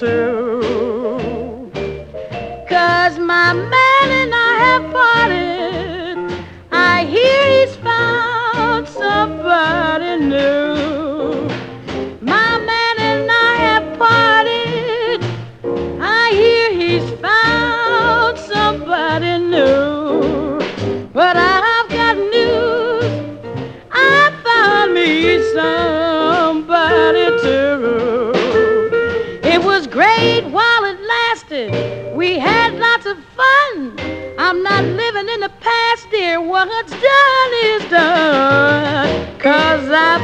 too. 'Cause my man and I have parted. I hear he's found somebody new. My man and I have parted. I hear he's found somebody new. But I've got news. I found me somebody too. It was great while it lasted. We had lots of fun. I'm not living in the past, dear. What's done is done. 'Cause I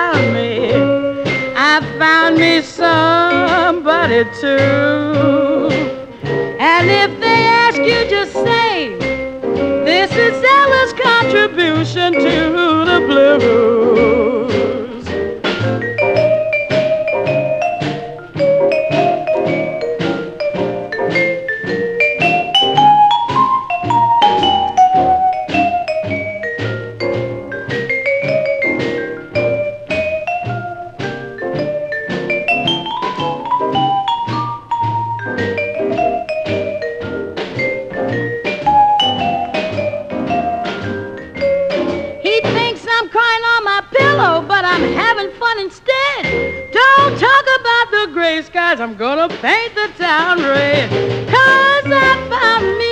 found me somebody too. And if they ask you, just say, this is Ella's contribution to the blues. But I'm having fun instead. Don't talk about the gray skies. I'm gonna paint the town red. 'Cause I found me